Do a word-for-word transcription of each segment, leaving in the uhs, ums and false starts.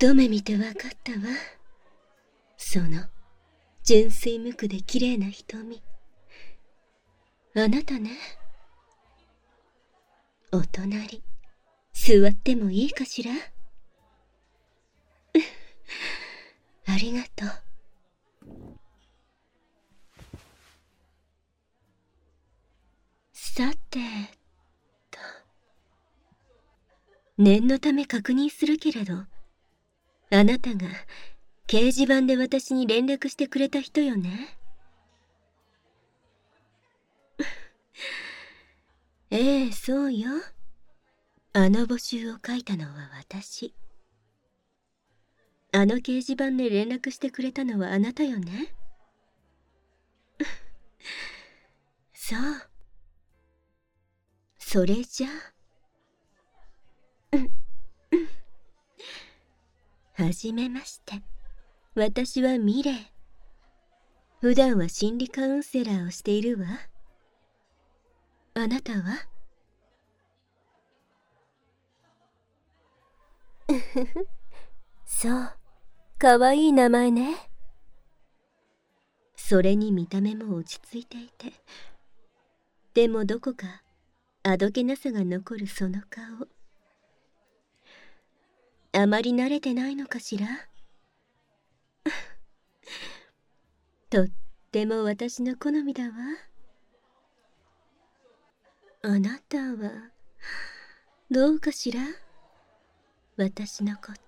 一目見てわかったわ。その純粋無垢で綺麗な瞳。あなたね。お隣座ってもいいかしら。ありがとう。さてと、念のため確認するけれど、あなたが掲示板で私に連絡してくれた人よね。ええ、そうよ。あの募集を書いたのは私。あの掲示板で連絡してくれたのはあなたよね。そう。それじゃあ。はじめまして。私はミレイ。普段は心理カウンセラーをしているわ。あなたは？そう、かわいい名前ね。それに見た目も落ち着いていて、でもどこかあどけなさが残るその顔。あまり慣れてないのかしら。とっても私の好みだわ。あなたはどうかしら、私のこと。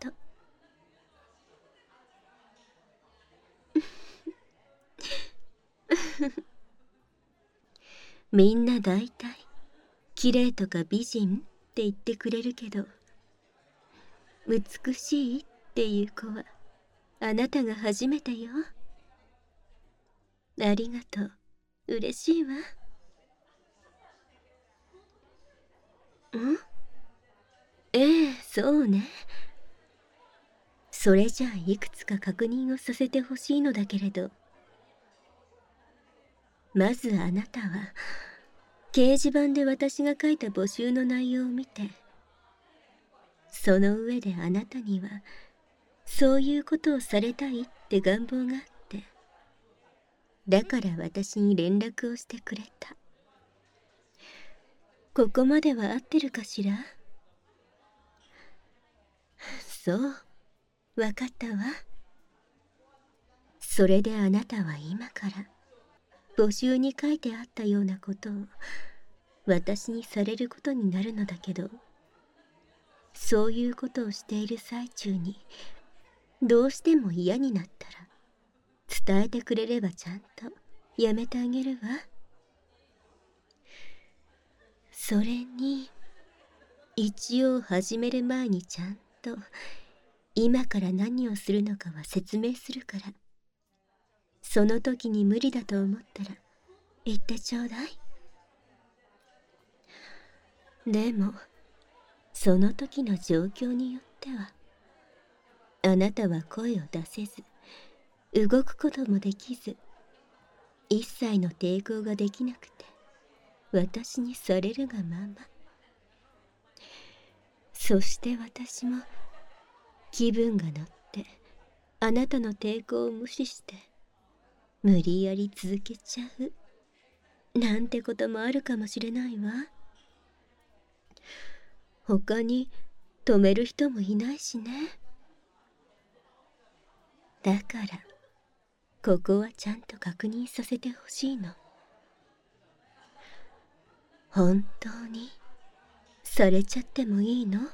みんな大体綺麗とか美人って言ってくれるけど、美しいっていう子はあなたが初めてよ。ありがとう。嬉しいわ。ん？ええ、そうね。それじゃあいくつか確認をさせてほしいのだけれど、まずあなたは掲示板で私が書いた募集の内容を見て、その上であなたにはそういうことをされたいって願望があって、だから私に連絡をしてくれた。ここまでは合ってるかしら。そう、わかったわ。それであなたは今から募集に書いてあったようなことを私にされることになるのだけど、そういうことをしている最中にどうしても嫌になったら伝えてくれればちゃんとやめてあげるわ。それに一応始める前にちゃんと今から何をするのかは説明するから、その時に無理だと思ったら言ってちょうだい。でもその時の状況によっては、あなたは声を出せず動くこともできず、一切の抵抗ができなくて私にされるがまま。そして私も気分が乗ってあなたの抵抗を無視して無理やり続けちゃうなんてこともあるかもしれないわ。他に止める人もいないしね。だからここはちゃんと確認させてほしいの。本当にされちゃってもいいの？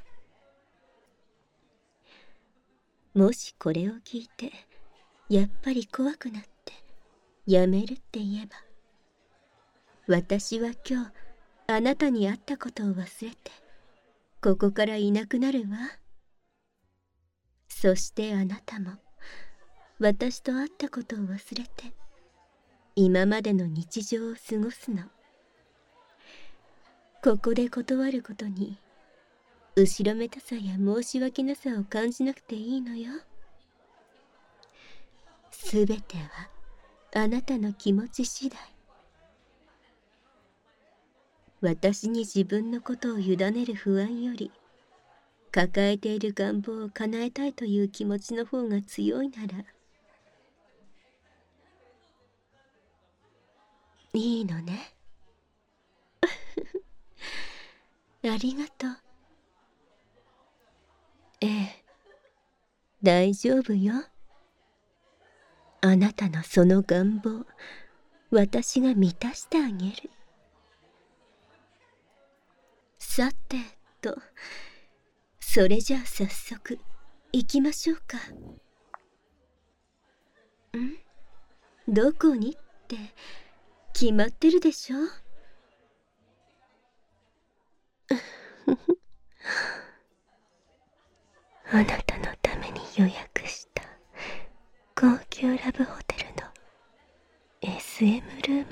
もしこれを聞いてやっぱり怖くなってやめるって言えば、私は今日あなたに会ったことを忘れてここからいなくなるわ。そしてあなたも私と会ったことを忘れて今までの日常を過ごすの。ここで断ることに後ろめたさや申し訳なさを感じなくていいのよ。すべてはあなたの気持ち次第。私に自分のことを委ねる不安より、 抱えている願望を叶えたいという気持ちの方が強いならいいのね。ありがとう。ええ、大丈夫よ。あなたのその願望、私が満たしてあげる。さてと、それじゃあ早速行きましょうか。ん？どこにって決まってるでしょ。あなたのために予約した高級ラブホテルの エスエム ルームよ。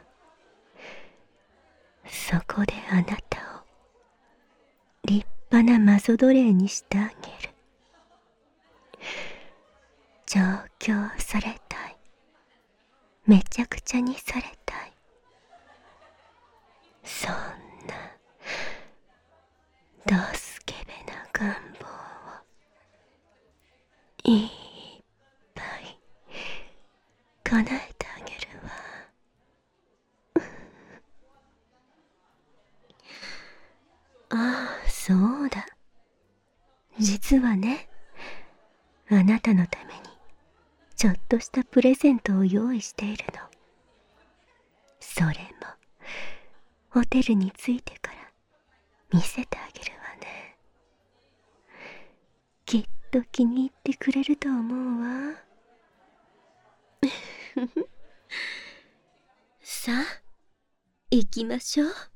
そこであなたを立派なマゾ奴隷にしてあげる。上京されたい。めちゃくちゃにされたい。そんなドスケベな願望をいっぱい叶えてあげるわ。ああ、そうだ。実はね、あなたのためにちょっとしたプレゼントを用意しているの。それもホテルに着いてから見せてあげるわね。きっと気に入ってくれると思うわ。さあ、行きましょう。